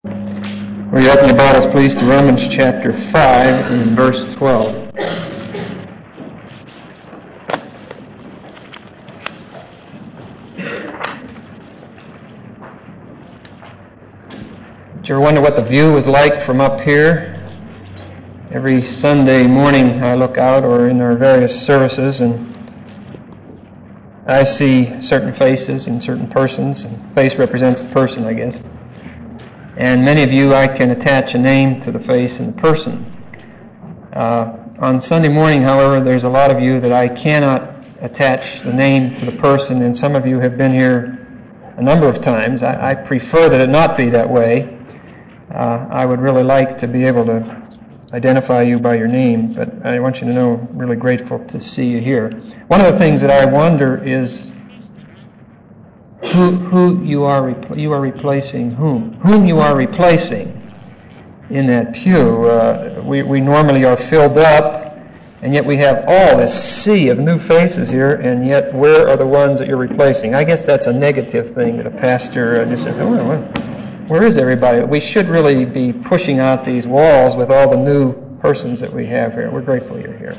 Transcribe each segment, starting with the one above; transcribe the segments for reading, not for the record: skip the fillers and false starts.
Will you open your Bibles, please, to Romans chapter 5 and verse 12. Did you ever wonder what the view was like from up here? Every Sunday morning I look out, or in our various services, and I see certain faces and certain persons, and face represents the person, I guess. And many of you, I can attach a name to the face and the person. On Sunday morning, however, there's a lot of you that I cannot attach the name to the person, and some of you have been here a number of times. I prefer that it not be that way. I would really like to be able to identify you by your name, but I want you to know I'm really grateful to see you here. One of the things that I wonder is who you are replacing whom you are replacing in that pew. We normally are filled up, and yet we have all this sea of new faces here, and yet where are the ones that you're replacing? I guess that's a negative thing that a pastor just says, oh, where is everybody? We should really be pushing out these walls with all the new persons that we have here. We're grateful you're here.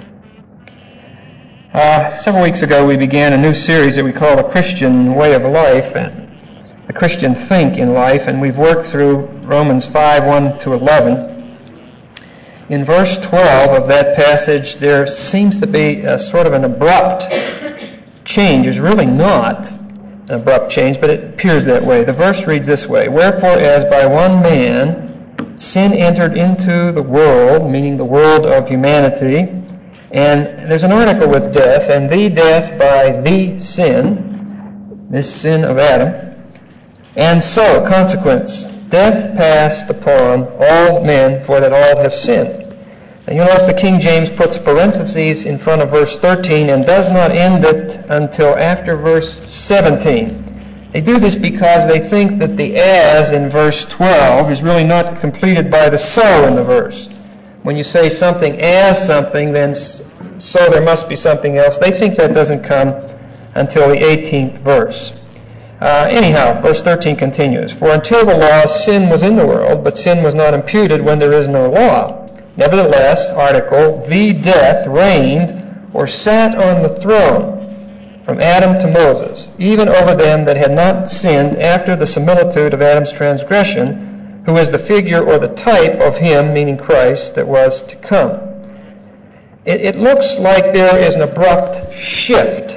Several weeks ago, we began a new series that we call The Christian Way of Life, and The Christian Think in Life, and we've worked through Romans 5, 1 to 11. In verse 12 of that passage, there seems to be a sort of an abrupt change. There's really not an abrupt change, but it appears that way. The verse reads this way: "Wherefore, as by one man sin entered into the world," meaning the world of humanity, and there's an article with death, "and the death by the sin," this sin of Adam, "and so, consequence, death passed upon all men, for that all have sinned." And you'll notice the King James puts parentheses in front of verse 13 and does not end it until after verse 17. They do this because they think that the "as" in verse 12 is really not completed by the "so" in the verse. When you say something as something, then so there must be something else. They think that doesn't come until the 18th verse. Anyhow, verse 13 continues, "For until the law, sin was in the world, but sin was not imputed when there is no law. Nevertheless," article, "the death reigned or sat on the throne from Adam to Moses, even over them that had not sinned after the similitude of Adam's transgression, who is the figure or the type of him," meaning Christ, "that was to come." It looks like there is an abrupt shift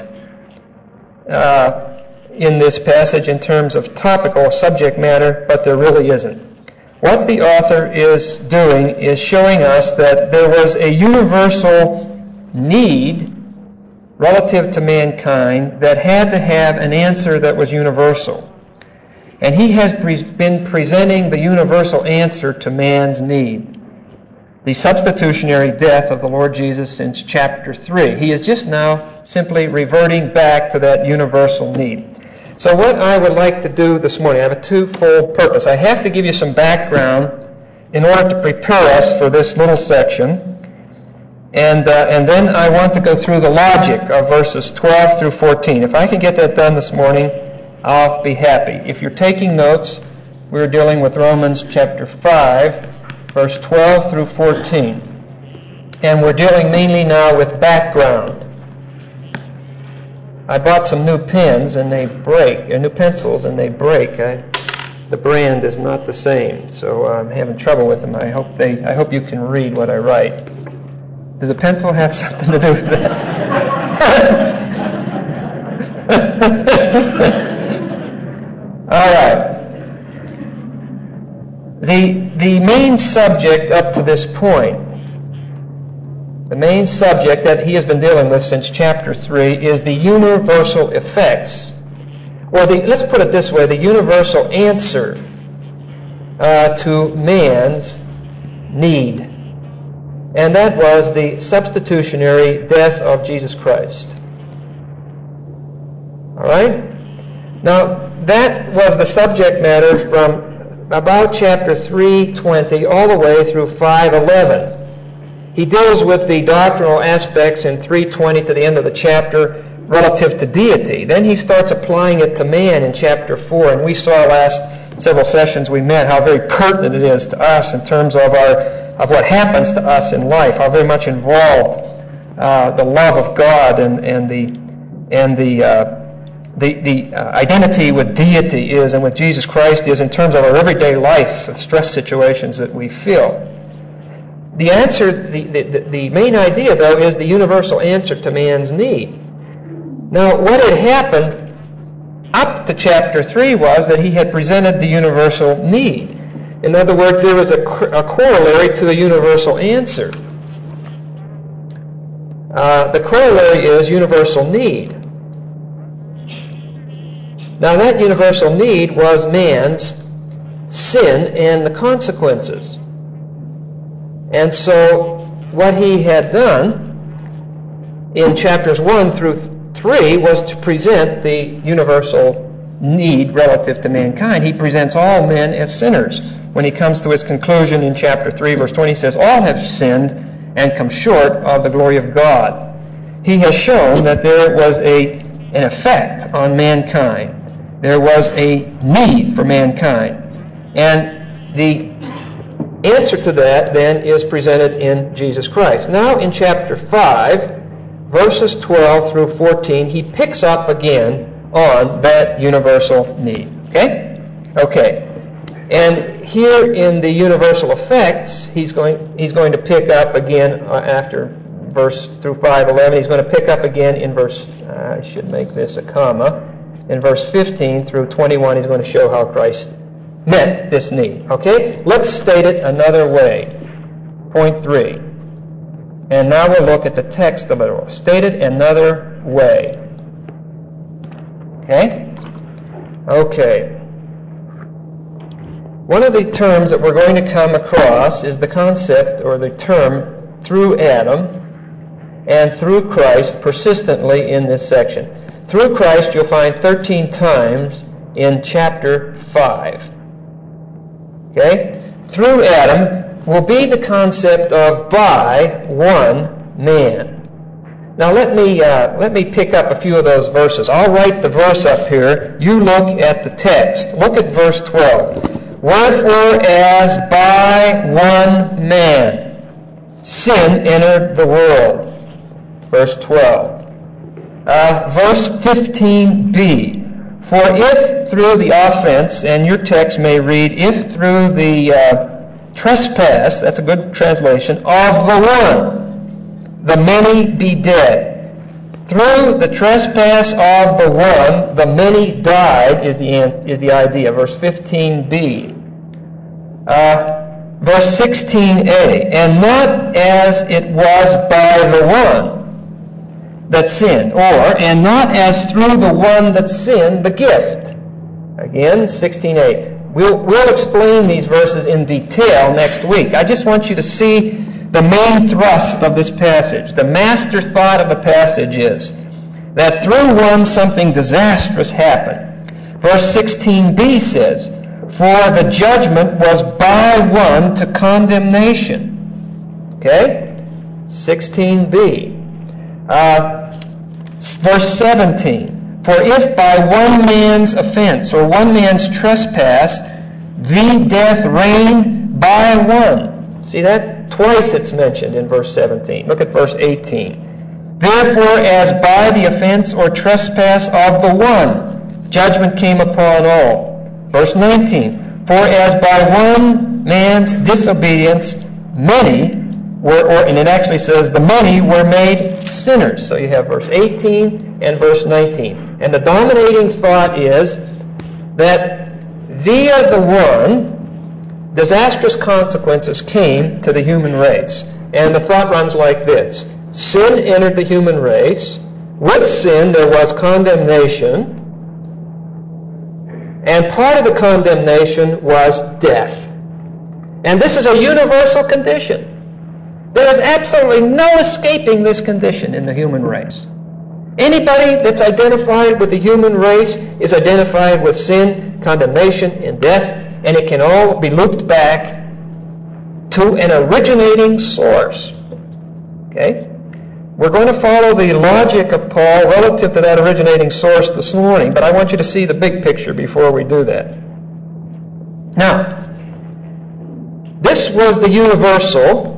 in this passage in terms of topical subject matter, but there really isn't. What the author is doing is showing us that there was a universal need relative to mankind that had to have an answer that was universal. And he has been presenting the universal answer to man's need: the substitutionary death of the Lord Jesus since chapter 3. He is just now simply reverting back to that universal need. So what I would like to do this morning, I have a twofold purpose. I have to give you some background in order to prepare us for this little section. And then I want to go through the logic of verses 12 through 14. If I can get that done this morning, I'll be happy. If you're taking notes, we're dealing with Romans chapter 5, verse 12 through 14. And we're dealing mainly now with background. I bought some new pens and they break, new pencils and they break. The brand is not the same, so I'm having trouble with them. I hope you can read what I write. Does a pencil have something to do with that? All right. The main subject up to this point, the main subject that he has been dealing with since chapter 3 is the universal effects, or let's put it this way, the universal answer to man's need. And that was the substitutionary death of Jesus Christ. All right? Now, that was the subject matter from about chapter 3:20 all the way through 5:11. He deals with the doctrinal aspects in 3:20 to the end of the chapter relative to deity. Then he starts applying it to man in chapter 4, and we saw last several sessions we met how very pertinent it is to us in terms of what happens to us in life, how very much involved the love of God and the identity with deity is and with Jesus Christ is in terms of our everyday life, the stress situations that we feel. The answer, the main idea, though, is the universal answer to man's need. Now, what had happened up to chapter 3 was that he had presented the universal need. In other words, there was a corollary to the universal answer. The corollary is universal need. Now, that universal need was man's sin and the consequences. And so, what he had done in chapters 1 through 3 was to present the universal need relative to mankind. He presents all men as sinners. When he comes to his conclusion in chapter 3, verse 20, he says, all have sinned and come short of the glory of God. He has shown that there was an effect on mankind. There was a need for mankind. And the answer to that, then, is presented in Jesus Christ. Now, in chapter 5, verses 12 through 14, he picks up again on that universal need. Okay. And here in the universal effects, he's going to pick up again after verse through 5:11. He's going to pick up again in verse, I should make this a comma, in verse 15 through 21. He's going to show how Christ met this need. Okay? Let's state it another way. Point 3. And now we'll look at the text a little. State it another way. Okay. One of the terms that we're going to come across is the concept or the term through Adam and through Christ persistently in this section. Through Christ you'll find 13 times in chapter 5. Okay? Through Adam will be the concept of by one man. Now let me pick up a few of those verses. I'll write the verse up here. You look at the text. Look at verse 12. Wherefore, as by one man sin entered the world. Verse 12. Verse 15b. For if through the offense, and your text may read, if through the trespass, that's a good translation, of the one, the many be dead. Through the trespass of the one, the many died, is the idea. Verse 15b. Verse 16a. And not as it was by the one that sinned, or, and not as through the one that sinned, the gift. Again, 16a. We'll explain these verses in detail next week. I just want you to see the main thrust of this passage. The master thought of the passage is that through one something disastrous happened. Verse 16b says, for the judgment was by one to condemnation. Okay? 16b. Verse 17. For if by one man's offense or one man's trespass the death reigned by one. See that? Twice it's mentioned in verse 17. Look at verse 18. Therefore, as by the offense or trespass of the one, judgment came upon all. Verse 19. For as by one man's disobedience, many were, and it actually says, the many were made sinners. So you have verse 18 and verse 19. And the dominating thought is that via the one, disastrous consequences came to the human race. And the thought runs like this. Sin entered the human race. With sin there was condemnation. And part of the condemnation was death. And this is a universal condition. There is absolutely no escaping this condition in the human race. Anybody that's identified with the human race is identified with sin, condemnation, and death, and it can all be looped back to an originating source. Okay? We're going to follow the logic of Paul relative to that originating source this morning, but I want you to see the big picture before we do that. Now, this was the universal.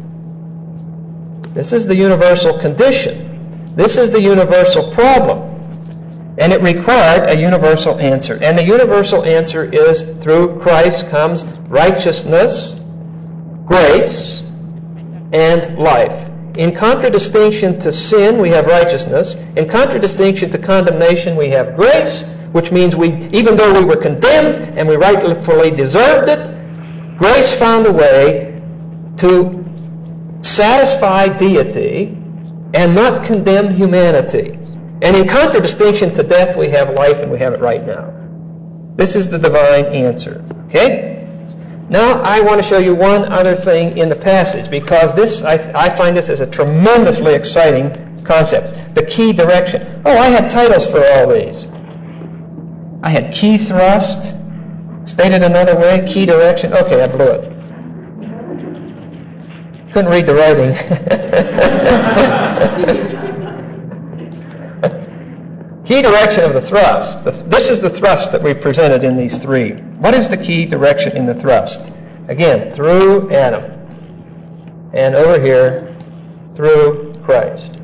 This is the universal condition. This is the universal problem. And it required a universal answer. And the universal answer is through Christ comes righteousness, grace, and life. In contradistinction to sin, we have righteousness. In contradistinction to condemnation, we have grace, which means even though we were condemned and we rightfully deserved it, grace found a way to satisfy deity and not condemn humanity. And in contradistinction to death, we have life, and we have it right now. This is the divine answer. Okay? Now, I want to show you one other thing in the passage, because this I find this as a tremendously exciting concept. The key direction. Oh, I had titles for all these. I had key thrust, stated another way, key direction. Okay, I blew it. Couldn't read the writing. Key direction of the thrust. This is the thrust that we presented in these three. What is the key direction in the thrust? Again, through Adam. And over here, through Christ.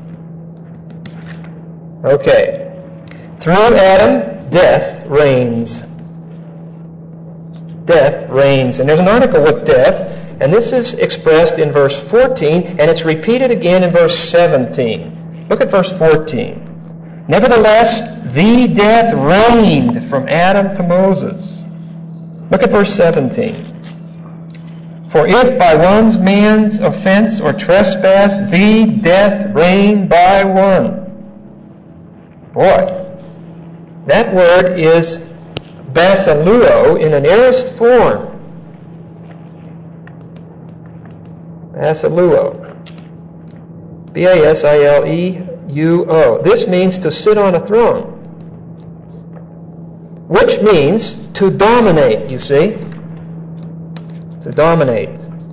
Okay. Through Adam, death reigns. Death reigns. And there's an article with death, and this is expressed in verse 14, and it's repeated again in verse 17. Look at verse 14. Nevertheless, the death reigned from Adam to Moses. Look at verse 17. For if by one man's offense or trespass, the death reigned by one. Boy, that word is basiluo in an aorist form. Basiluo. B-A-S-I-L-E. This means to sit on a throne, which means to dominate, you see. To dominate.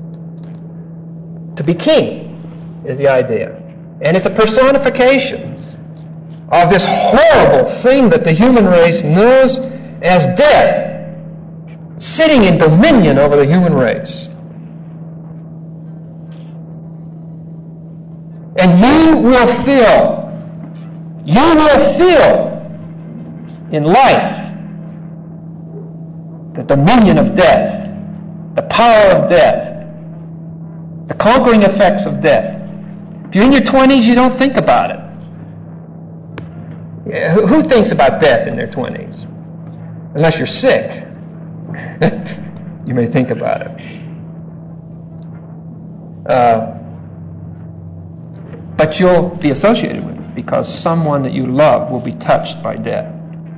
To be king is the idea. And it's a personification of this horrible thing that the human race knows as death, sitting in dominion over the human race. And you will feel in life the dominion of death, the power of death, the conquering effects of death. If you're in your 20s, you don't think about it. Yeah, who thinks about death in their 20s? Unless you're sick. You may think about it. But you'll be associated with it because someone that you love will be touched by death.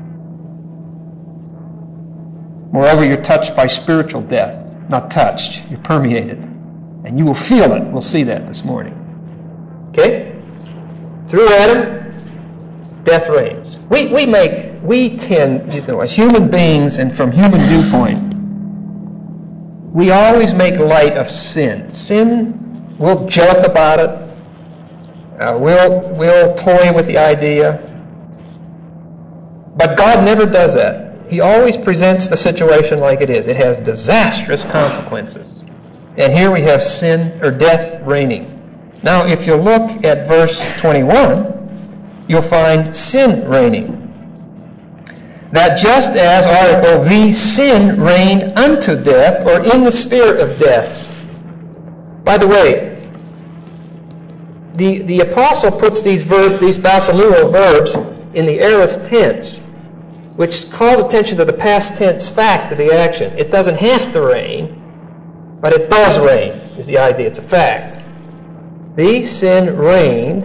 Moreover, you're touched by spiritual death. Not touched, you're permeated. And you will feel it. We'll see that this morning. Okay? Through Adam, death reigns. We tend, as human beings and from human viewpoint, we always make light of sin. Sin, we'll joke about it. We'll toy with the idea. But God never does that. He always presents the situation like it is. It has disastrous consequences. And here we have sin or death reigning. Now, if you look at verse 21, you'll find sin reigning. That just as article, the sin reigned unto death, or in the sphere of death. By the way, the apostle puts these verbs, these basiluo verbs, in the aorist tense, which calls attention to the past tense fact of the action. It doesn't have to reign, but it does reign, is the idea. It's a fact. The sin reigned.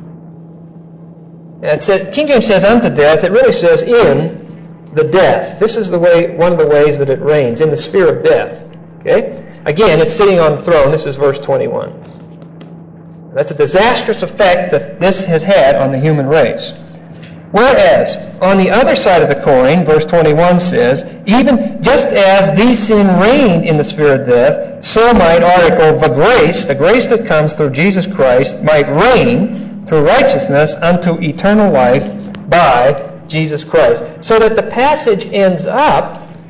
And it said, King James says unto death. It really says in the death. This is the way, one of the ways that it reigns, in the sphere of death. Okay? Again, it's sitting on the throne. This is verse 21. That's a disastrous effect that this has had on the human race. Whereas, on the other side of the coin, verse 21 says, even just as the sin reigned in the sphere of death, so might article the grace that comes through Jesus Christ, might reign through righteousness unto eternal life by Jesus Christ. So that the passage ends up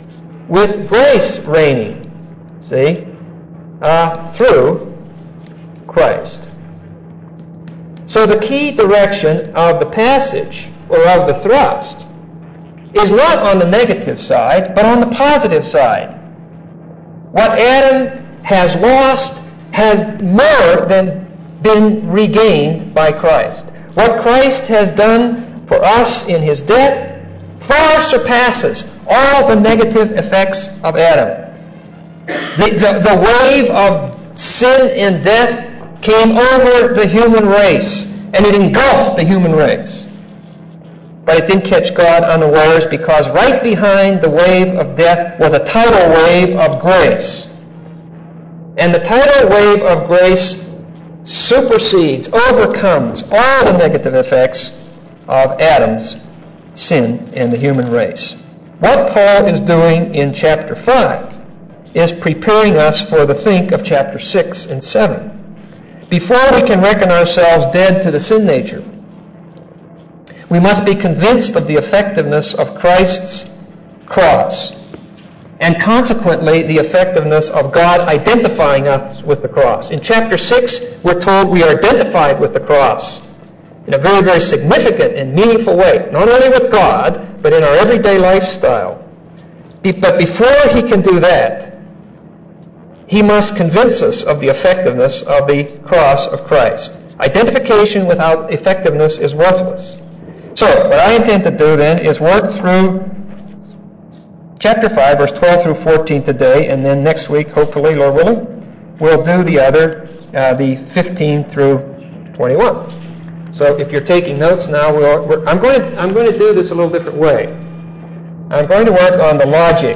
with grace reigning, see, through Christ. So the key direction of the passage, or of the thrust, is not on the negative side, but on the positive side. What Adam has lost has more than been regained by Christ. What Christ has done for us in his death far surpasses all the negative effects of Adam. The wave of sin and death came over the human race, and it engulfed the human race. But it didn't catch God unawares, because right behind the wave of death was a tidal wave of grace. And the tidal wave of grace supersedes, overcomes all the negative effects of Adam's sin in the human race. What Paul is doing in chapter 5 is preparing us for the think of chapter 6 and 7. Before we can reckon ourselves dead to the sin nature, we must be convinced of the effectiveness of Christ's cross, and consequently the effectiveness of God identifying us with the cross. In chapter 6, we're told we are identified with the cross in a very, very significant and meaningful way, not only with God, but in our everyday lifestyle. But before he can do that, he must convince us of the effectiveness of the cross of Christ. Identification without effectiveness is worthless. So, what I intend to do then is work through chapter 5, verse 12 through 14 today, and then next week, hopefully, Lord willing, we'll do the other, the 15 through 21. So, if you're taking notes now, I'm going to do this a little different way. I'm going to work on the logic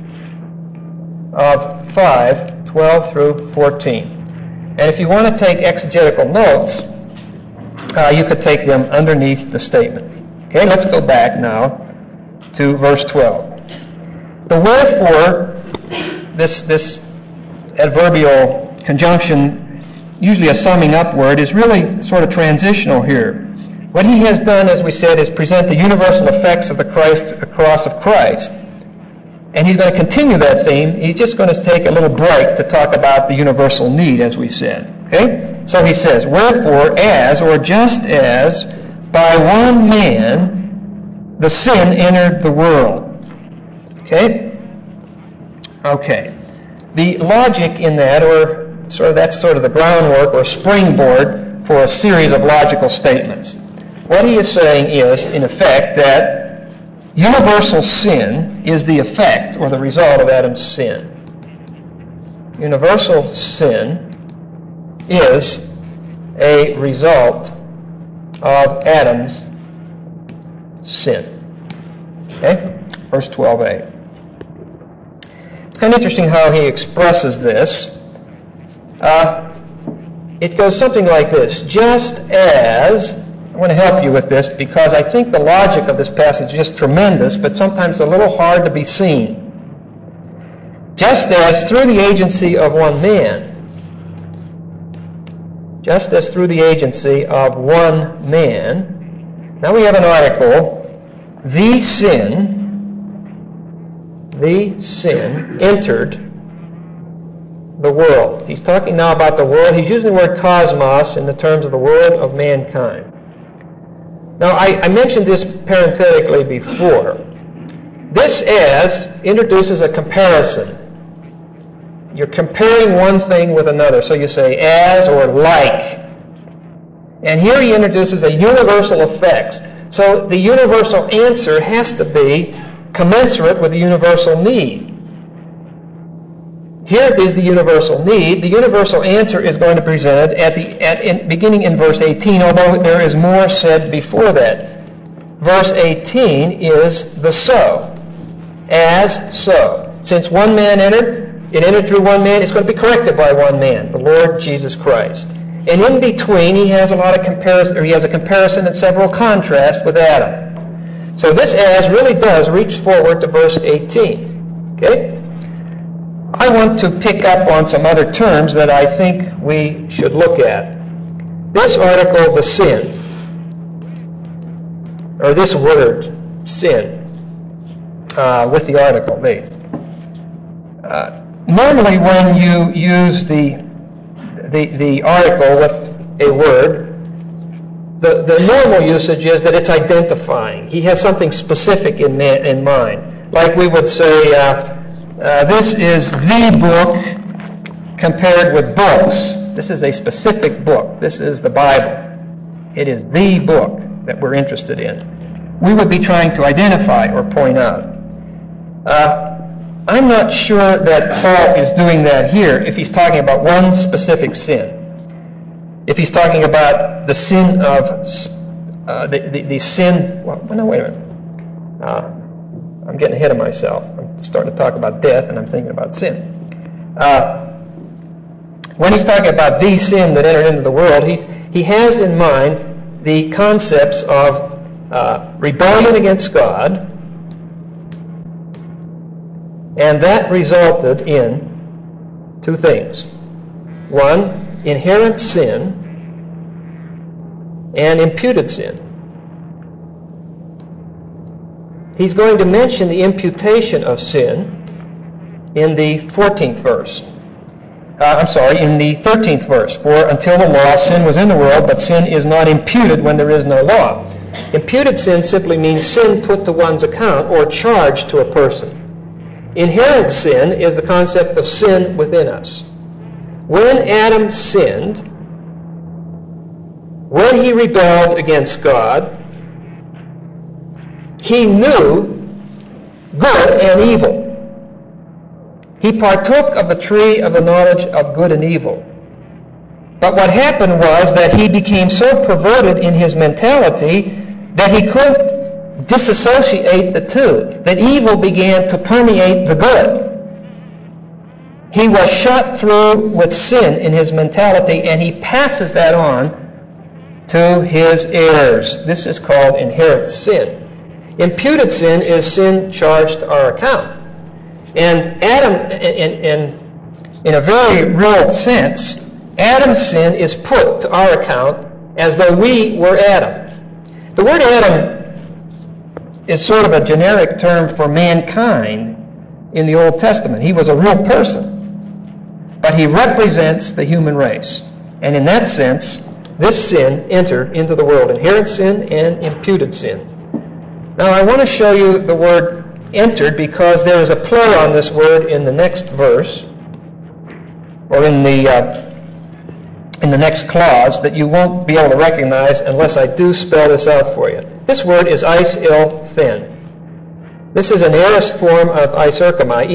of 5, 12 through 14. And if you want to take exegetical notes, you could take them underneath the statement. Okay, let's go back now to verse 12. The wherefore, this adverbial conjunction, usually a summing up word, is really sort of transitional here. What he has done, as we said, is present the universal effects of the cross of Christ. And he's going to continue that theme. He's just going to take a little break to talk about the universal need, as we said. Okay? So he says, wherefore, as, or just as, by one man, the sin entered the world. Okay? Okay. The logic in that, or that's sort of the groundwork or springboard for a series of logical statements. What he is saying is, in effect, that universal sin is the effect or the result of Adam's sin. Universal sin is a result of Adam's sin. Okay? Verse 12a. It's kind of interesting how he expresses this. It goes something like this. Just as, I want to help you with this because I think the logic of this passage is just tremendous, but sometimes a little hard to be seen. Just as through the agency of one man, now we have an article, the sin entered the world. He's talking now about the world. He's using the word cosmos in the terms of the world of mankind. Now, I mentioned this parenthetically before. This as introduces a comparison. You're comparing one thing with another. So you say as or like. And here he introduces a universal effects. So the universal answer has to be commensurate with the universal need. Here is the universal need. The universal answer is going to be presented beginning in verse 18, although there is more said before that. Verse 18 is the so. As so. Since one man entered, it entered through one man, it's going to be corrected by one man, the Lord Jesus Christ. And in between, he has a lot of comparison, or he has a comparison and several contrasts with Adam. So this as really does reach forward to verse 18. Okay? I want to pick up on some other terms that I think we should look at. This article, the sin, or this word, sin, with the article, the. Normally when you use the article with a word, the normal usage is that it's identifying. He has something specific in mind. Like we would say, this is the book compared with books. This is a specific book. This is the Bible. It is the book that we're interested in. We would be trying to identify or point out. I'm not sure that Paul is doing that here if he's talking about one specific sin. If he's talking about the sin of the sin. Well, no, wait a minute. I'm getting ahead of myself. I'm starting to talk about death, and I'm thinking about sin. When he's talking about the sin that entered into the world, he has in mind the concepts of rebellion against God, and that resulted in two things. One, inherent sin, and imputed sin. He's going to mention the imputation of sin in the 14th verse. In the 13th verse. For until the law, sin was in the world, but sin is not imputed when there is no law. Imputed sin simply means sin put to one's account or charged to a person. Inherent sin is the concept of sin within us. When Adam sinned, when he rebelled against God, he knew good and evil. He partook of the tree of the knowledge of good and evil. But what happened was that he became so perverted in his mentality that he couldn't disassociate the two, that evil began to permeate the good. He was shot through with sin in his mentality, and he passes that on to his heirs. This is called inherent sin. Imputed sin is sin charged to our account. And Adam, in a very real sense, Adam's sin is put to our account as though we were Adam. The word Adam is sort of a generic term for mankind in the Old Testament. He was a real person, but he represents the human race. And in that sense, this sin entered into the world, inherent sin and imputed sin. Now I want to show you the word entered because there is a play on this word in the next verse, or in the next clause, that you won't be able to recognize unless I do spell this out for you. This word is eis-il-then. This is an aorist form of iserchomai,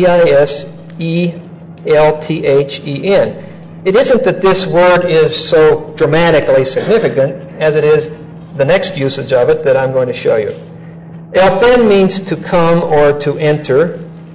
E-I-S-E-L-T-H-E-N. It isn't that this word is so dramatically significant as it is the next usage of it that I'm going to show you. Elthen means to come or to enter.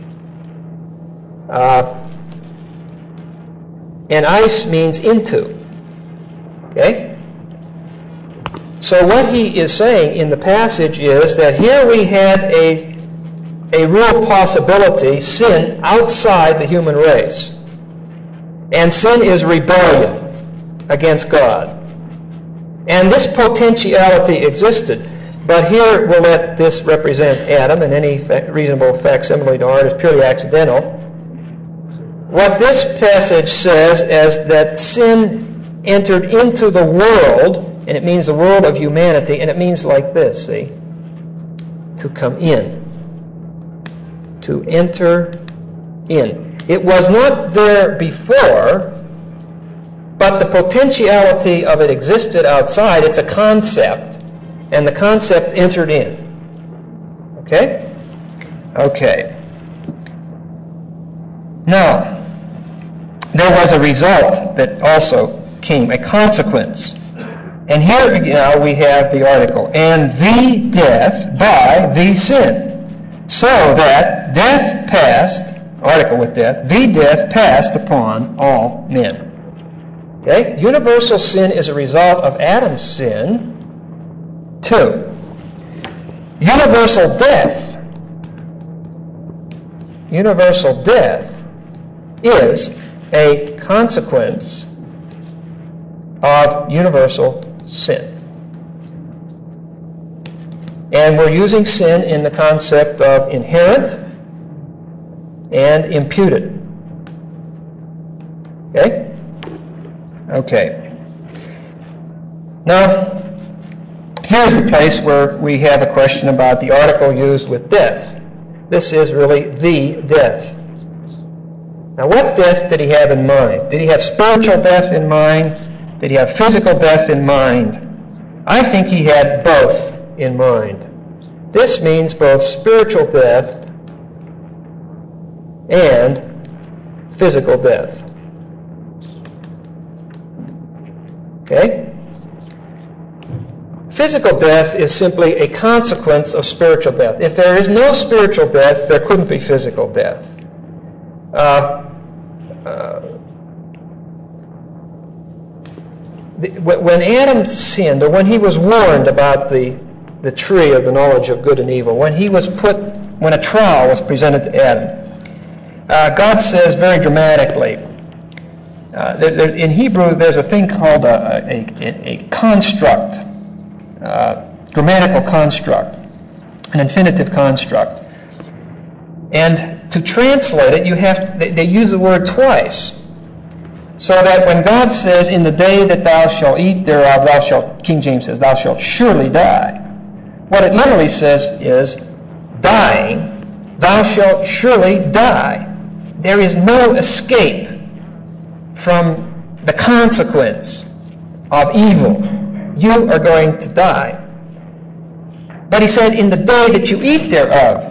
And eis means into. Okay? So what he is saying in the passage is that here we had a real possibility, sin outside the human race. And sin is rebellion against God. And this potentiality existed. But here we'll let this represent Adam, and any reasonable facsimile to art is purely accidental. What this passage says is that sin entered into the world, and it means the world of humanity, and it means like this, see? To come in. To enter in. It was not there before, but the potentiality of it existed outside. It's a concept. And the concept entered in. Okay? Okay. Now, there was a result that also came, a consequence. And here now we have the article. And the death by the sin. So that death passed, article with death, the death passed upon all men. Okay? Universal sin is a result of Adam's sin. 2. Universal death. Universal death is a consequence of universal sin. And we're using sin in the concept of inherent and imputed. Okay? Okay. Now, here's the place where we have a question about the article used with death. This is really the death. Now, what death did he have in mind? Did he have spiritual death in mind? Did he have physical death in mind? I think he had both in mind. This means both spiritual death and physical death. Okay? Physical death is simply a consequence of spiritual death. If there is no spiritual death, there couldn't be physical death. When Adam sinned, or when he was warned about the tree of the knowledge of good and evil, when a trial was presented to Adam, God says very dramatically, in Hebrew there's a thing called a construct, grammatical construct, an infinitive construct. And to translate it, they use the word twice. So that when God says, in the day that thou shalt eat thereof, thou shalt, King James says, thou shalt surely die. What it literally says is, dying, thou shalt surely die. There is no escape from the consequence of evil. You are going to die. But he said, in the day that you eat thereof,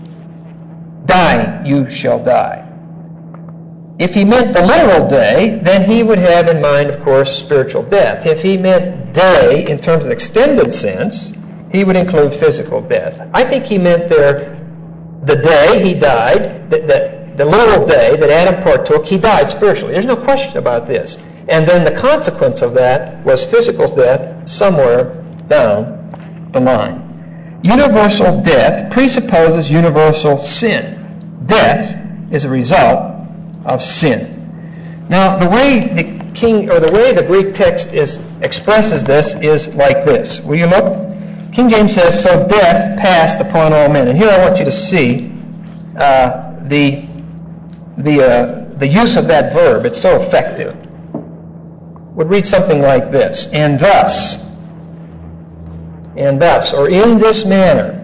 dying you shall die. If he meant the literal day, then he would have in mind, of course, spiritual death. If he meant day in terms of extended sense, he would include physical death. I think he meant there the day he died, the literal day that Adam partook, he died spiritually. There's no question about this. And then the consequence of that was physical death somewhere down the line. Universal death presupposes universal sin. Death is a result of sin. Now, the way the Greek text expresses this is like this. Will you look? King James says, "So death passed upon all men." And here I want you to see the use of that verb. It's so effective. Would read something like this: and thus, or in this manner,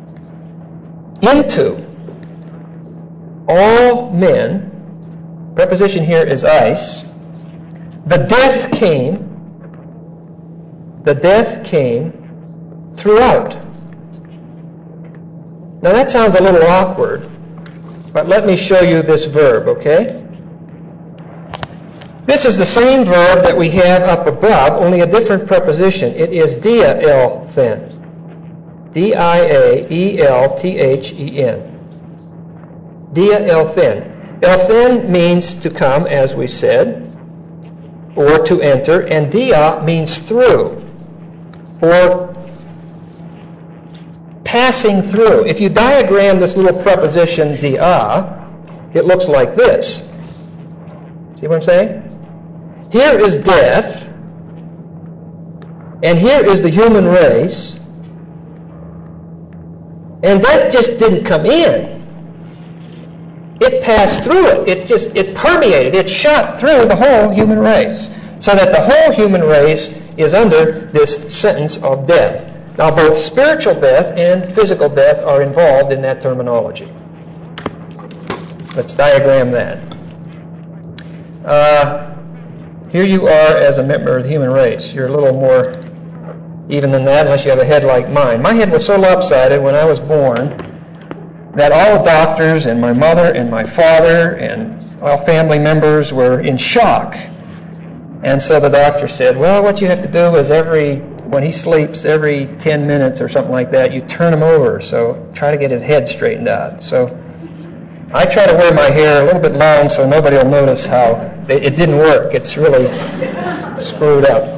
into all men. Preposition here is eis. The death came throughout. Now that sounds a little awkward, but let me show you this verb, okay? This is the same verb that we have up above, only a different preposition. It is diaelthen. D-I-A-E-L-T-H-E-N. Diaelthen. Elthen means to come, as we said, or to enter, and dia means through, or passing through. If you diagram this little preposition dia, it looks like this. See what I'm saying? Here is death, and here is the human race, and death just didn't come in. It passed through it. It permeated. It shot through the whole human race, so that the whole human race is under this sentence of death. Now, both spiritual death and physical death are involved in that terminology. Let's diagram that. Here you are as a member of the human race. You're a little more even than that, unless you have a head like mine. My head was so lopsided when I was born that all the doctors and my mother and my father and all family members were in shock. And so the doctor said, well, what you have to do is when he sleeps, every 10 minutes or something like that, you turn him over. So try to get his head straightened out. So I try to wear my hair a little bit long so nobody will notice how it didn't work. It's really screwed up.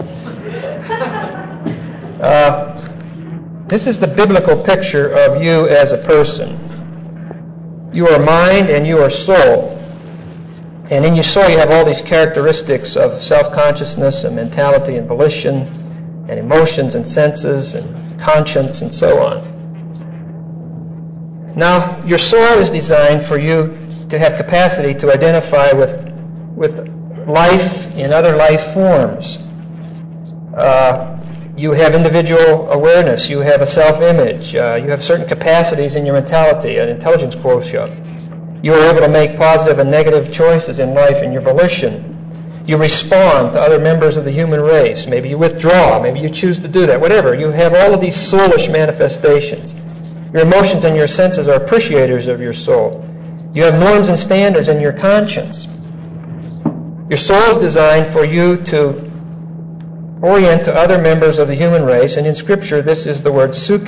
This is the biblical picture of you as a person. You are mind and you are soul. And in your soul you have all these characteristics of self-consciousness and mentality and volition and emotions and senses and conscience and so on. Now, your soul is designed for you to have capacity to identify with life in other life forms. You have individual awareness. You have a self-image. You have certain capacities in your mentality, an intelligence quotient. You are able to make positive and negative choices in life in your volition. You respond to other members of the human race. Maybe you withdraw. Maybe you choose to do that. Whatever. You have all of these soulish manifestations. Your emotions and your senses are appreciators of your soul. You have norms and standards in your conscience. Your soul is designed for you to orient to other members of the human race, and in Scripture this is the word suke.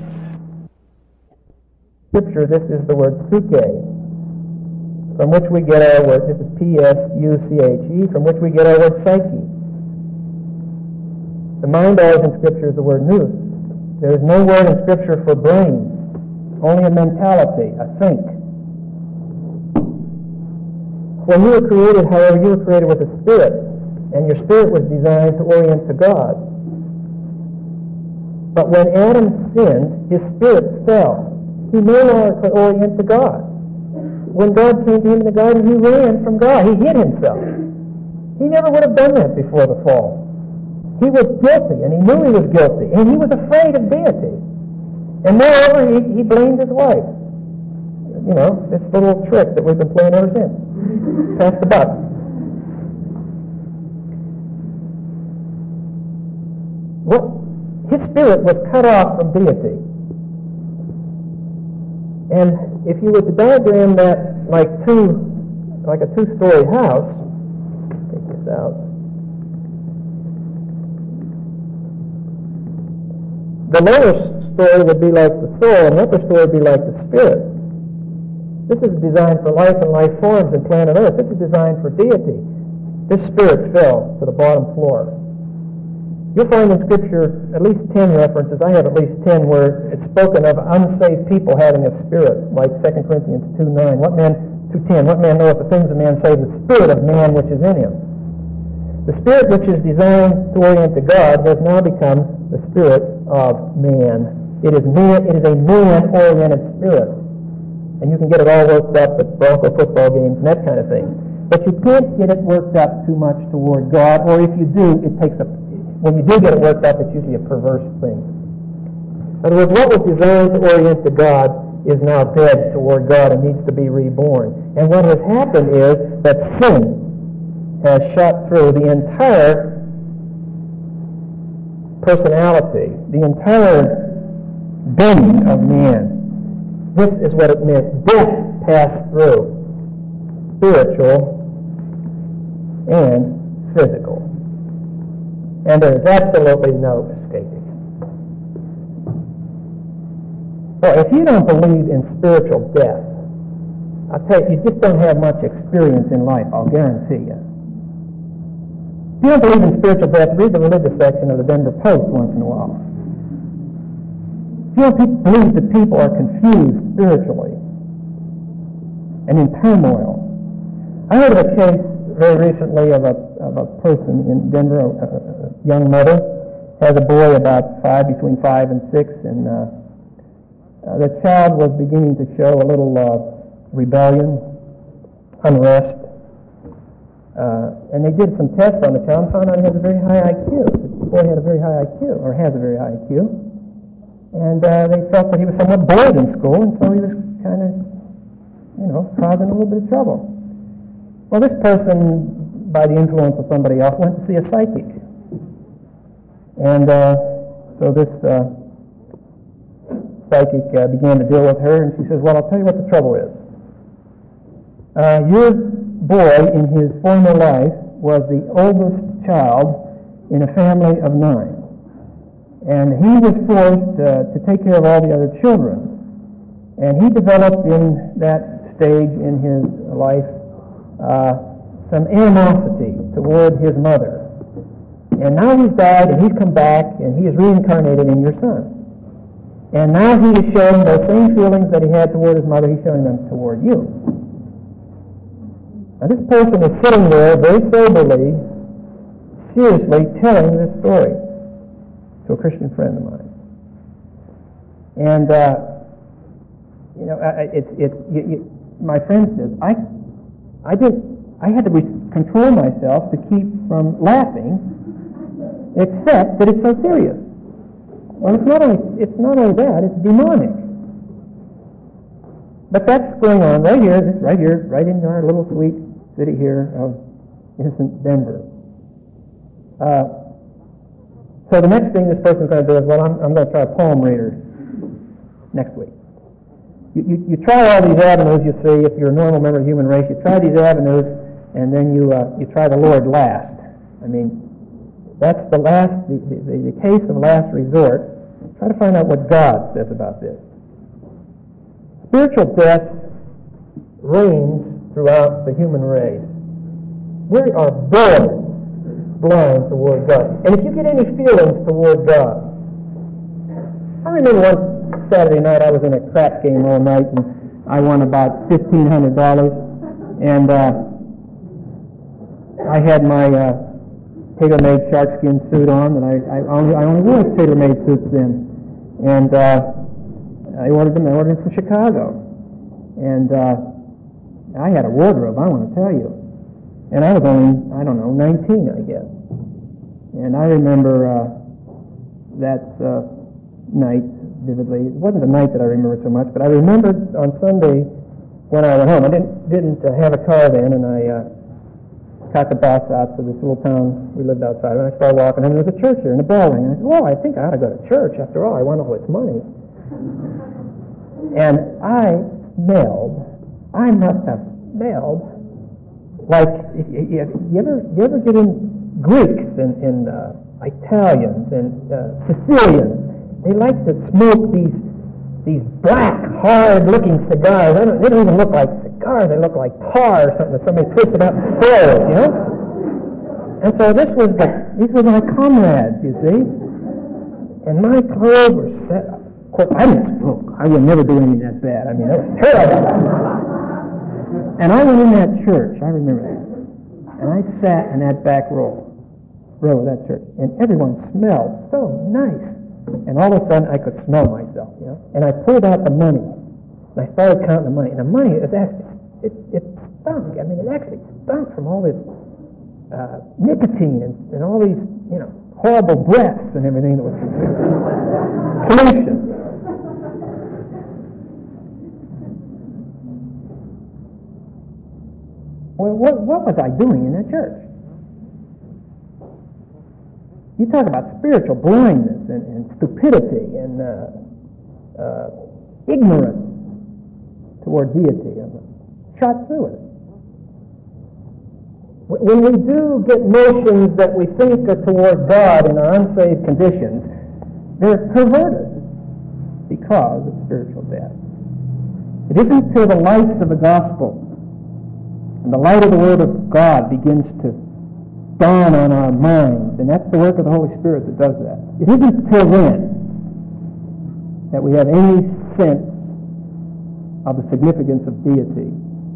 Scripture, this is the word suke, from which we get our word, this is P-S-U-C-H-E, from which we get our word psyche. The mind always in Scripture is the word nous. There is no word in Scripture for brain, only a mentality, a think. When you were created, however, you were created with a spirit, and your spirit was designed to orient to God. But when Adam sinned, his spirit fell. He no longer could orient to God. When God came to him in the garden, he ran from God. He hid himself. He never would have done that before the fall. He was guilty, and he knew he was guilty, and he was afraid of deity. And moreover, he blamed his wife. You know, this little trick that we've been playing ever since. Pass the buck. Well, his spirit was cut off from deity. And if you were to diagram that like a two-story house, take this out. The lower story would be like the soul, and the upper story would be like the spirit. This is designed for life and life forms in planet Earth. This is designed for deity. This spirit fell to the bottom floor. You'll find in Scripture at least 10 references. I have at least 10 where it's spoken of unsaved people having a spirit, like 2 Corinthians 2:9. 2:10. What man knoweth the things of man save the spirit of man which is in him? The spirit which is designed to orient to God has now become the spirit of man. It is a man-oriented spirit. And you can get it all worked up at Bronco football games and that kind of thing. But you can't get it worked up too much toward God, or if you do, when you do get it worked up, it's usually a perverse thing. In other words, what was designed to orient to God is now dead toward God and needs to be reborn. And what has happened is that sin has shot through the entire personality, the entire being of man. This is what it meant. Death passed through spiritual and physical. And there is absolutely no escaping it. Well, if you don't believe in spiritual death, I'll tell you, you just don't have much experience in life, I'll guarantee you. If you don't believe in spiritual death, read the religious section of the Denver Post once in a while. If you don't believe that people are confused spiritually and in turmoil. I heard of a case very recently of a person in Denver, a young mother, has a boy about between 5 and 6, and the child was beginning to show a little rebellion, unrest. And they did some tests on the child and found out he had a very high IQ. The boy had a very high IQ, or has a very high IQ. And they felt that he was somewhat bored in school, and so he was kind of, causing a little bit of trouble. Well, this person, by the influence of somebody else, went to see a psychic. And so this psychic began to deal with her, and she says, well, I'll tell you what the trouble is. Your boy, in his former life, was the oldest child in a family of 9. And he was forced to take care of all the other children. And he developed in that stage in his life some animosity toward his mother. And now he's died, and he's come back, and he is reincarnated in your son. And now he is showing those same feelings that he had toward his mother, he's showing them toward you. Now this person is sitting there very soberly, seriously telling this story to a Christian friend of mine. And, my friend says, I had to control myself to keep from laughing, except that it's so serious. Well, it's not only that, it's demonic. But that's going on right in our little sweet city here of innocent Denver. So the next thing this person's going to do is, well, I'm going to try a palm reader next week. You try all these avenues, you see, if you're a normal member of the human race, you try these avenues, and then you try the Lord last. I mean, that's the case of last resort. Try to find out what God says about this. Spiritual death reigns throughout the human race. We are born blind toward God. And if you get any feelings toward God, I remember one Saturday night I was in a craps game all night, and I won about $1,500, and I had my tailor-made sharkskin suit on, and I only wore tailor-made suits then, and I ordered them from Chicago, and I had a wardrobe, I want to tell you. And I was only, 19, I guess. And I remember that night vividly. It wasn't the night that I remember so much, but I remembered on Sunday when I went home. I didn't have a car then, and I got the bus out to this little town we lived outside, and I started walking, and there was a church here, and a bell rang. And I said, well, I think I ought to go to church. After all, I want all this money. And I must have smelled like, you ever get in Greeks and Italians and Sicilians? They like to smoke these black, hard-looking cigars. They don't even look like cigars. They look like tar or something that somebody twisted up and sold, you know? And so these were my comrades, you see? And my clothes were set up. Of course, I didn't smoke. I would never do anything that bad. I mean, that was terrible. And I went in that church, I remember that, and I sat in that back row of that church, and everyone smelled so nice. And all of a sudden, I could smell myself, you know. And I pulled out the money, and I started counting the money. And the money, it stunk. I mean, it actually stunk from all this nicotine and all these, you know, horrible breaths and everything that was pollution. Well, what was I doing in that church? You talk about spiritual blindness and stupidity and ignorance toward deity. I'm shot through it. When we do get notions that we think are toward God in our unsaved conditions, they're perverted because of spiritual death. It isn't until the lights of the gospel and the light of the Word of God begins to dawn on our minds, and that's the work of the Holy Spirit that does that. It isn't until then that we have any sense of the significance of deity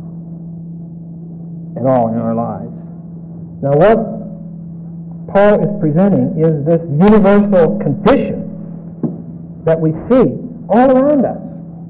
at all in our lives. Now what Paul is presenting is this universal condition that we see all around us.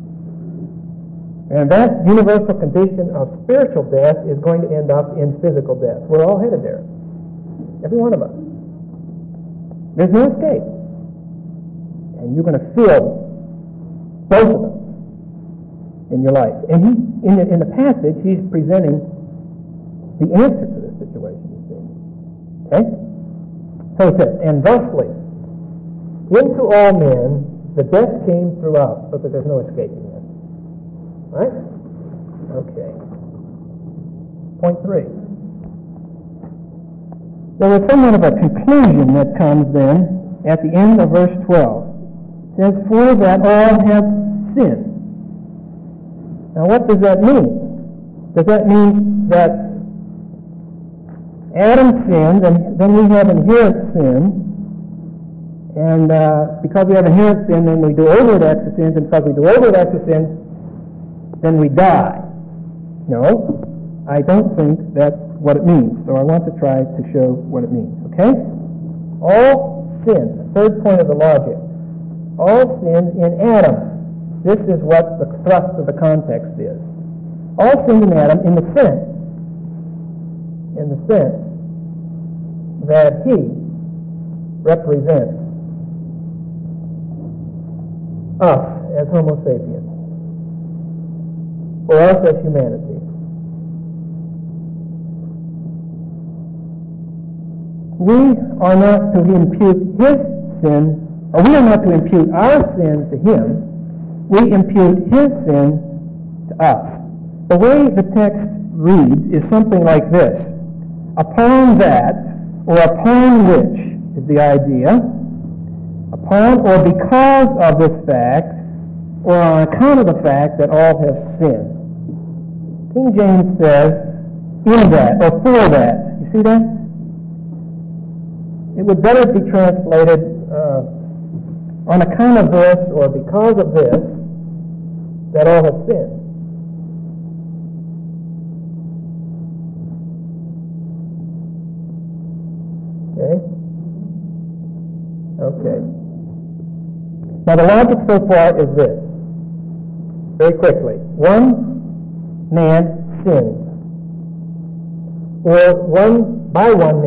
And that universal condition of spiritual death is going to end up in physical death. We're all headed there. Every one of us. There's no escape. And you're going to feel both of them in your life. And in the passage, he's presenting the answer to this situation, you see. Okay? So it says, and thusly, into all men, the death came through us, so that there's no escaping it. Right? Okay. Point 3. There is somewhat of a conclusion that comes then at the end of verse 12. It says, for that all have sinned. Now what does that mean? Does that mean that Adam sinned, and then we have inherent sin, and because we have inherent sin, then we do overt acts of sins, and because we do overt acts of sins, then we die? No, I don't think that's what it means. So I want to try to show what it means. Okay? All sin, the third point of the logic, all sin in Adam. This is what the thrust of the context is. All sin in Adam in the sense in the sense that he represents us as Homo sapiens, or us as humanity. We are not to impute his sin, or we are not to impute our sin to him. We impute his sin to us. The way the text reads is something like this. Upon that, or upon which, is the idea. Upon or because of this fact, or on account of the fact that all have sinned. King James says, in that, or for that. You see that? It would better be translated, on account of this, or because of this, that all have sinned. Okay. Now the logic so far is this. Very quickly. One man sinned. Or by one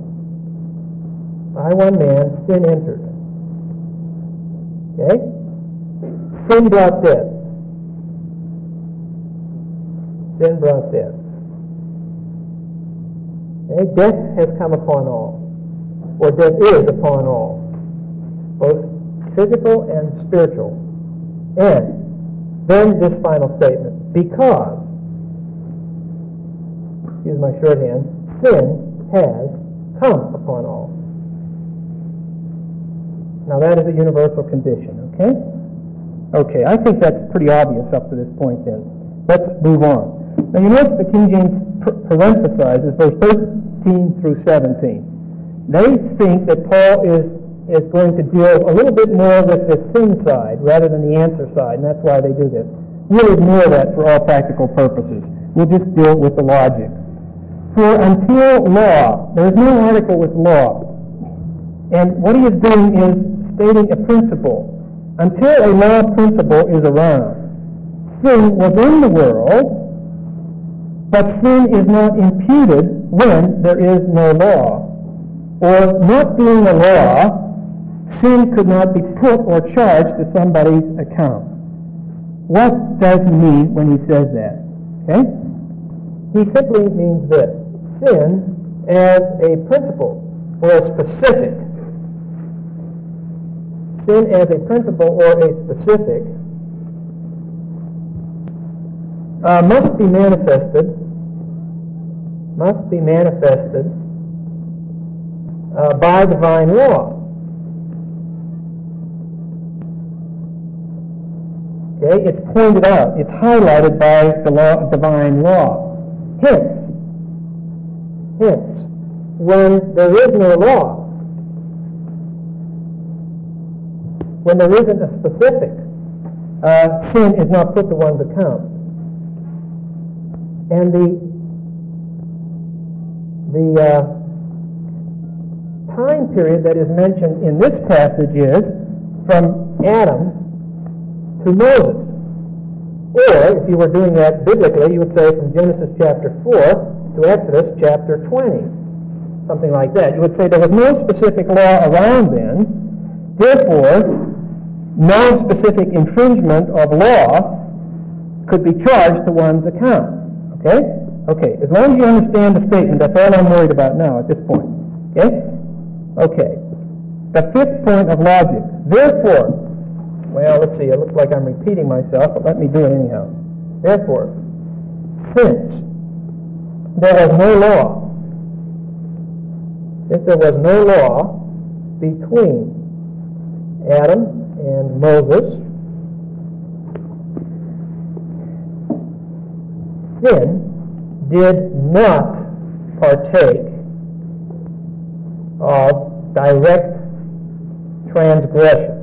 man, sin entered. Okay? Sin brought death. Sin brought death. Okay? Death has come upon all. Or death is upon all. Both physical and spiritual. And then this final statement. Because, use my shorthand, sin has come upon all. Now that is a universal condition, okay? Okay, I think that's pretty obvious up to this point then. Let's move on. Now you notice the King James parenthesizes verse 13 through 17. They think that Paul is going to deal a little bit more with the sin side rather than the answer side, and that's why they do this. We'll ignore that for all practical purposes. We'll just deal with the logic. For until law, there is no article with law. And what he is doing is stating a principle. Until a law principle is around, sin was in the world, but sin is not imputed when there is no law. Or not being a law, sin could not be put or charged to somebody's account. What does he mean when he says that? Okay? He simply means this. Sin as a principle or a specific. Sin as a principle or a specific must be manifested by divine law. Okay, it's pointed out, it's highlighted by the divine law. Hence, when there is no law, when there isn't a specific, sin is not put to one's account. And the time period that is mentioned in this passage is from Adam to Moses. Or, if you were doing that biblically, you would say from Genesis chapter 4 to Exodus chapter 20. Something like that. You would say there was no specific law around then, therefore, no specific infringement of law could be charged to one's account. Okay? Okay. As long as you understand the statement, that's all I'm worried about now at this point. Okay? Okay. The fifth point of logic. Therefore, well, let's see, it looks like I'm repeating myself, but let me do it anyhow. Therefore, since there was no law between Adam and Moses, sin did not partake of direct transgression.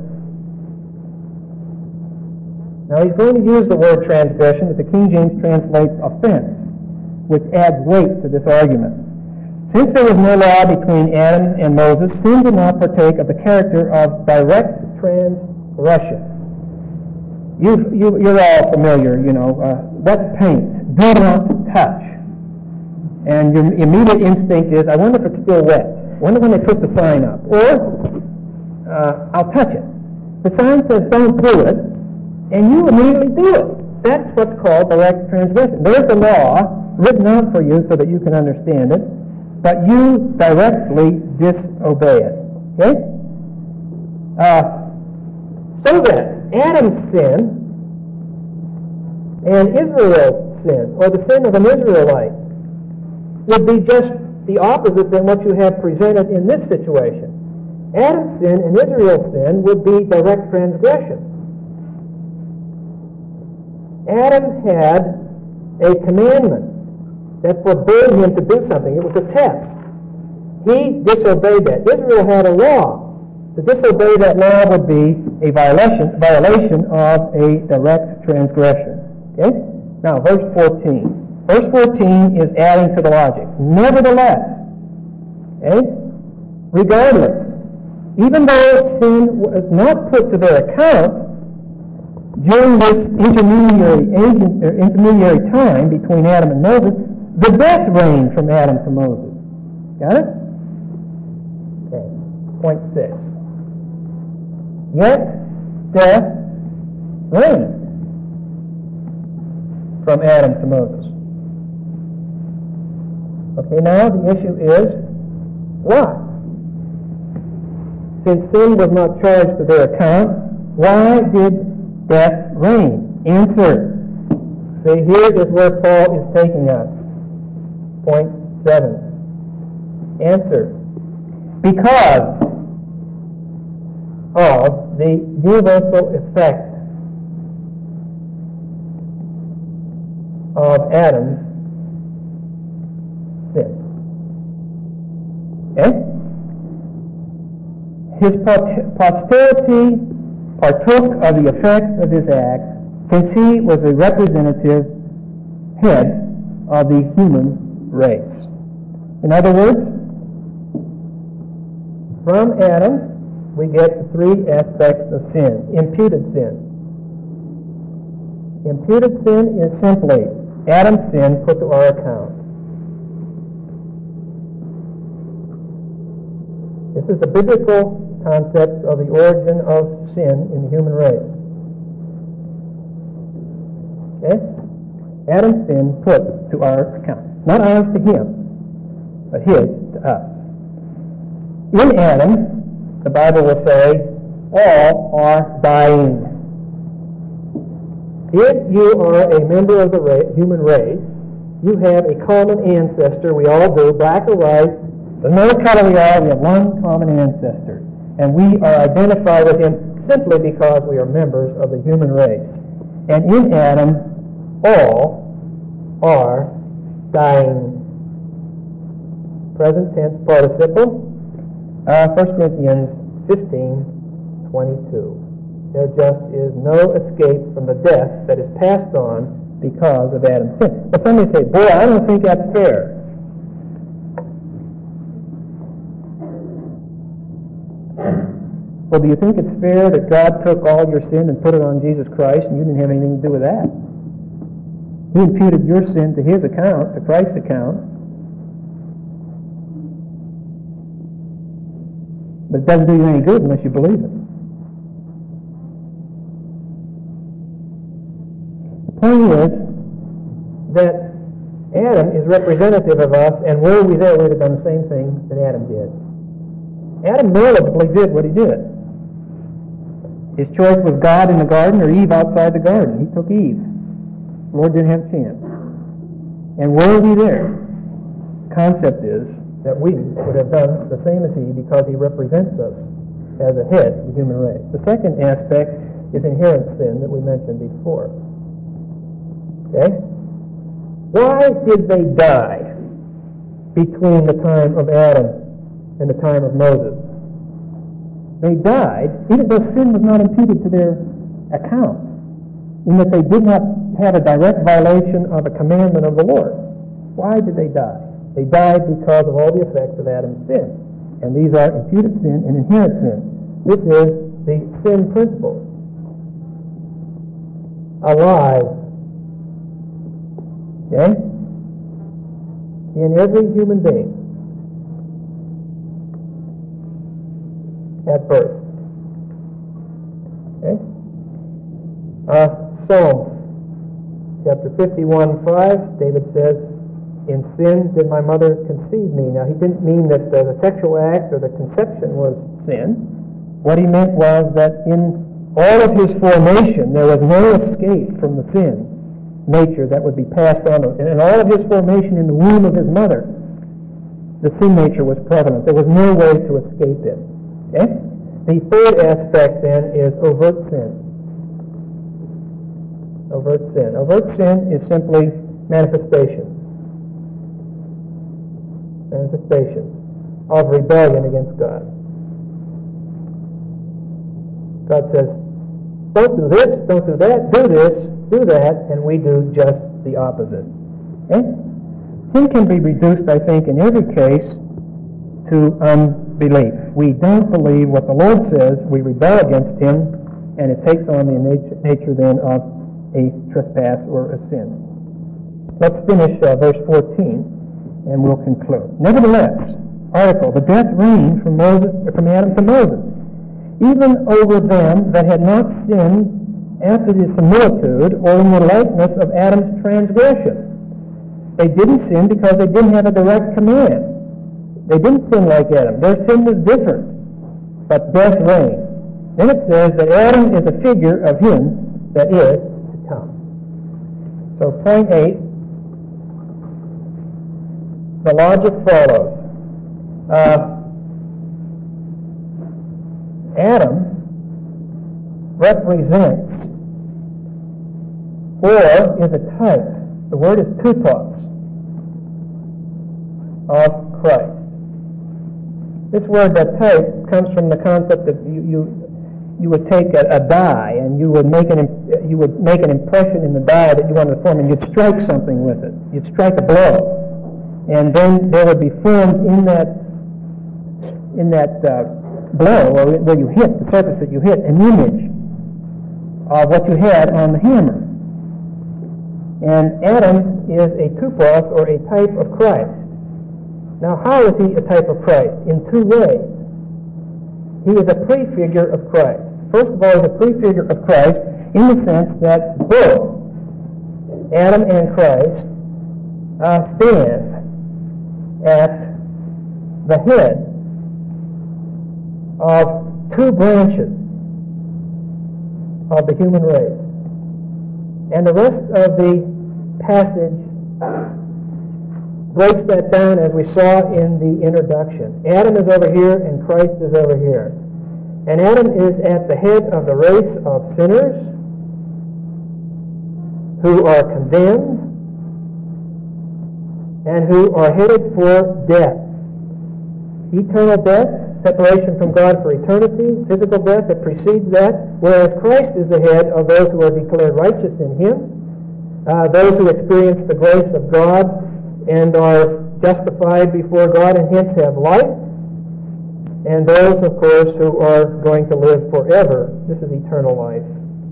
Now he's going to use the word transgression that the King James translates offense, which adds weight to this argument. Since there was no law between Adam and Moses, sin did not partake of the character of direct transgression. You're all familiar, wet paint, do not touch. and your immediate instinct is, I wonder if it's still wet. I wonder when they put the sign up. Or, I'll touch it. The sign says don't do it, and you immediately do it. That's what's called direct transgression. There's the law written out for you so that you can understand it, but you directly disobey it. Okay? So that Adam's sin and Israel's sin, or the sin of an Israelite, would be just the opposite than what you have presented in this situation. Adam's sin and Israel's sin would be direct transgression. Adam had a commandment that forbade him to do something. It was a test. He disobeyed that. Israel had a law. To disobey that law would be a violation of a direct transgression. Okay? Now, verse 14. Verse 14 is adding to the logic. Nevertheless, okay? Regardless, even though sin was not put to their account during this intermediary time between Adam and Moses, the death reigned from Adam to Moses. Got it? Okay. Point 6. Yet death reigned from Adam to Moses. Okay, now the issue is, why? Since sin was not charged to their account, why did death reign? Answer. See, here is where Paul is taking us. Point 7. Answer. Because of the universal effect of Adam's sin. Okay? His posterity partook of the effects of his act, since he was a representative head of the human race. In other words, from Adam, we get the three aspects of sin. Imputed sin. Imputed sin is simply Adam's sin put to our account. This is the biblical concept of the origin of sin in the human race. Okay? Adam's sin put to our account. Not ours to him, but his to us. In Adam, the Bible will say, all are dying. If you are a member of the human race, you have a common ancestor. We all do, black or white. Doesn't matter what color we are, we have one common ancestor. And we are identified with him simply because we are members of the human race. And in Adam, all are dying. Present tense participle. 1 Corinthians 15:22. There just is no escape from the death that is passed on because of Adam's sin. But somebody say, boy, I don't think that's fair. Well, do you think it's fair that God took all your sin and put it on Jesus Christ and you didn't have anything to do with that? He imputed your sin to his account, to Christ's account. But it doesn't do you any good unless you believe it. The point is that Adam is representative of us, and were we there, we'd have done the same thing that Adam did. Adam knowledgeably did what he did. His choice was God in the garden or Eve outside the garden. He took Eve. The Lord didn't have a chance. And were we there? The concept is that we would have done the same as he because he represents us as a head of the human race. The second aspect is inherent sin that we mentioned before. Okay? Why did they die between the time of Adam and the time of Moses? They died, even though sin was not imputed to their account, in that they did not have a direct violation of a commandment of the Lord. Why did they die? They died because of all the effects of Adam's sin. And these are imputed sin and inherent sin. This is the sin principle. Alive. Okay? in every human being at birth. Okay? Psalm chapter 51:5, David says, "In sin did my mother conceive me." Now, he didn't mean that the sexual act or the conception was sin. What he meant was that in all of his formation, there was no escape from the sin nature that would be passed on. In all of his formation in the womb of his mother, the sin nature was prevalent. There was no way to escape it. Okay? The third aspect, then, is overt sin. Overt sin. Overt sin is simply manifestation of rebellion against God. God says, don't do this, don't do that, do this, do that, and we do just the opposite. Okay? Sin can be reduced, I think, in every case to unbelief. We don't believe what the Lord says, we rebel against Him, and it takes on the nature then of a trespass or a sin. Let's finish verse 14, and we'll conclude. Nevertheless, article, the death reigned from Adam to Moses, even over them that had not sinned after the similitude or in the likeness of Adam's transgression. They didn't sin because they didn't have a direct command. They didn't sin like Adam. Their sin was different, but death reigned. Then it says that Adam is a figure of him that is to come. So point 8, the logic follows. Adam represents or is a type. The word is typos of Christ. This word, type, comes from the concept that you would take a die and you would make an impression in the die that you wanted to form, and you'd strike something with it. You'd strike a blow, and then there would be formed in that blow, or where you hit the surface that you hit, an image of what you had on the hammer. And Adam is a typos, or a type of Christ. Now, how is he a type of Christ? In two ways. He is a prefigure of Christ. First of all, he's a prefigure of Christ in the sense that both Adam and Christ stand at the head of two branches of the human race. And the rest of the passage breaks that down as we saw in the introduction. Adam is over here and Christ is over here. And Adam is at the head of the race of sinners who are condemned and who are headed for death. Eternal death, separation from God for eternity, physical death that precedes that, whereas Christ is the head of those who are declared righteous in Him, those who experience the grace of God and are justified before God and hence have life, and those, of course, who are going to live forever. This is eternal life.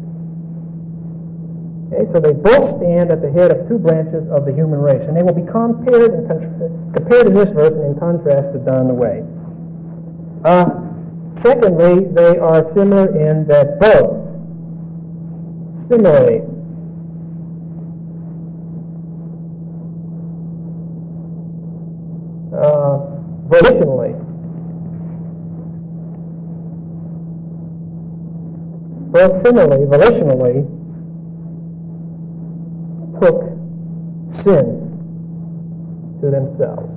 Okay, so they both stand at the head of two branches of the human race, and they will be compared in this verse and in contrasted down the way. Secondly, they are similar in that both similarly volitionally took sin to themselves.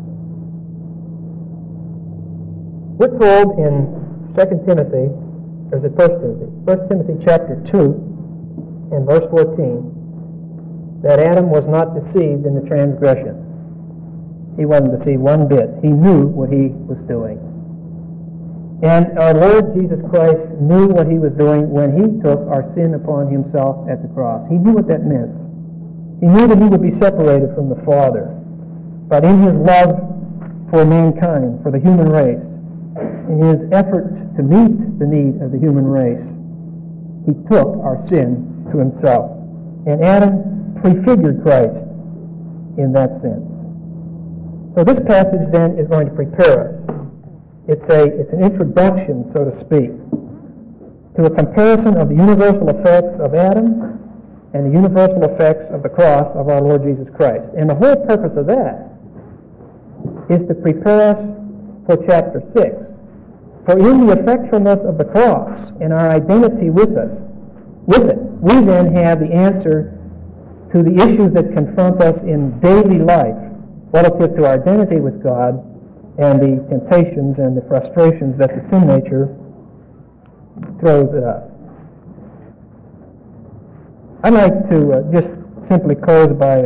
We're told in 2 Timothy, or is it 1 Timothy chapter 2 and verse 14, that Adam was not deceived in the transgression. He wasn't deceived one bit. He knew what he was doing. And our Lord Jesus Christ knew what He was doing when He took our sin upon Himself at the cross. He knew what that meant. He knew that He would be separated from the Father. But in His love for mankind, for the human race, in His effort to meet the need of the human race, He took our sin to Himself. And Adam prefigured Christ in that sense. So this passage then is going to prepare us. It's an introduction, so to speak, to a comparison of the universal effects of Adam and the universal effects of the cross of our Lord Jesus Christ. And the whole purpose of that is to prepare us for chapter 6. For in the effectualness of the cross and our identity with it, we then have the answer to the issues that confront us in daily life relative to our identity with God and the temptations and the frustrations that the sin nature throws at us. I'd like to just simply close by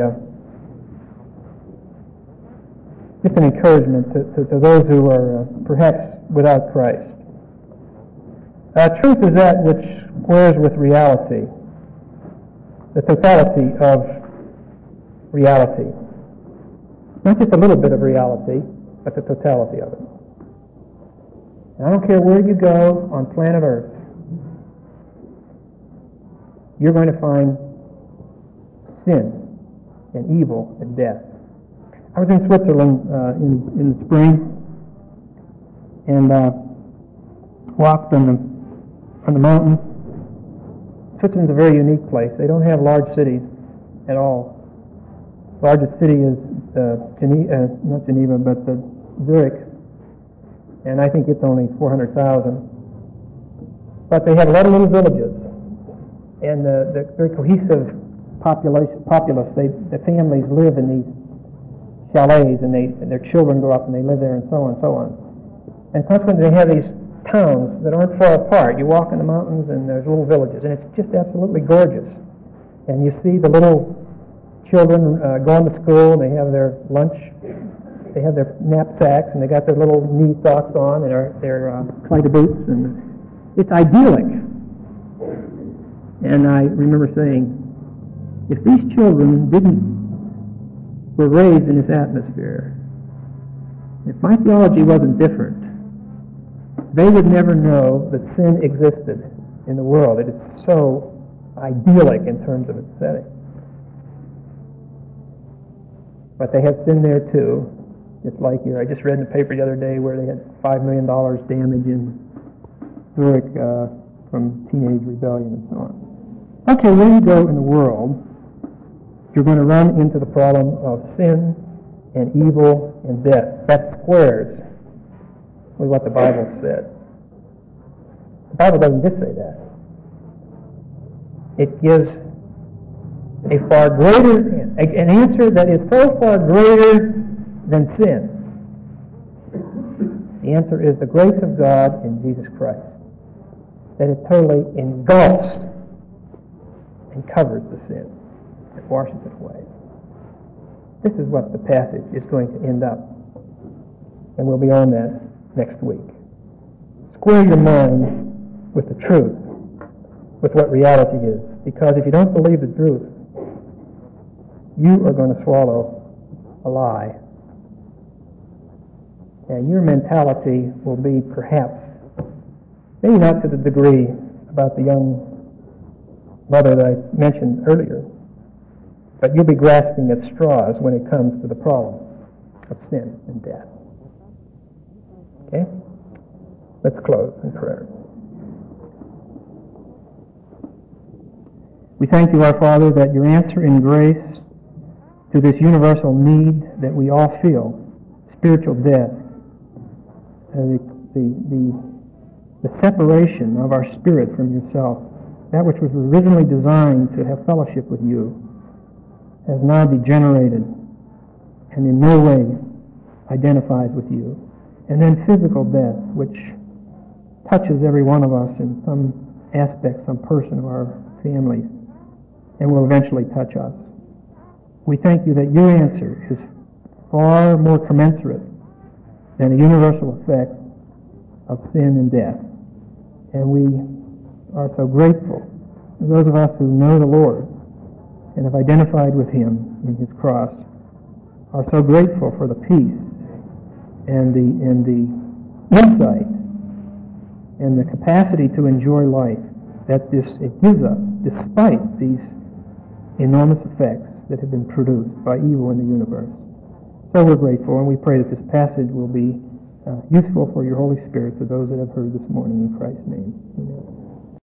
just an encouragement to those who are perhaps without Christ. Truth is that which squares with reality, the totality of reality. Not just a little bit of reality, but the totality of it. And I don't care where you go on planet Earth, you're going to find sin and evil and death. I was in Switzerland in the spring and walked on the mountains. Switzerland's a very unique place. They don't have large cities at all. The largest city is not Geneva, but Zurich, and I think it's only 400,000. But they have a lot of little villages, and the very cohesive populace. The families live in these chalets, and their children grow up and they live there, and so on and so on. And consequently, they have these towns that aren't far apart. You walk in the mountains, and there's little villages, and it's just absolutely gorgeous. And you see the little children going to school, and they have their lunch. They have their knapsacks, and they got their little knee socks on, and their Clyde boots, and it's idyllic. And I remember saying, if these children were raised in this atmosphere, if my theology wasn't different, they would never know that sin existed in the world. It is so idyllic in terms of its setting. But they have sin there too. It's like here. I just read in the paper the other day where they had $5 million damage in Zurich from teenage rebellion and so on. Okay, where you go in the world, you're going to run into the problem of sin and evil and death. That squares with what the Bible said. The Bible doesn't just say that. It gives a far greater, an answer that is so far greater than sin. The answer is the grace of God in Jesus Christ, that it totally engulfs and covers the sin. It washes it away. This is what the passage is going to end up, and we'll be on that next week. Square your mind with the truth, with what reality is, because if you don't believe the truth, you are going to swallow a lie. And your mentality will be perhaps, maybe not to the degree about the young mother that I mentioned earlier, but you'll be grasping at straws when it comes to the problem of sin and death. Okay? Let's close in prayer. We thank you, our Father, that your answer in grace to this universal need that we all feel, spiritual death, the separation of our spirit from yourself, that which was originally designed to have fellowship with you, has now degenerated and in no way identifies with you. And then physical death, which touches every one of us in some aspect, some person of our families, and will eventually touch us. We thank you that your answer is far more commensurate than the universal effect of sin and death. And we are so grateful, those of us who know the Lord and have identified with him in his cross, are so grateful for the peace and the insight and the capacity to enjoy life that it gives us, despite these enormous effects that have been produced by evil in the universe. So we're grateful, and we pray that this passage will be useful for your Holy Spirit to those that have heard this morning in Christ's name.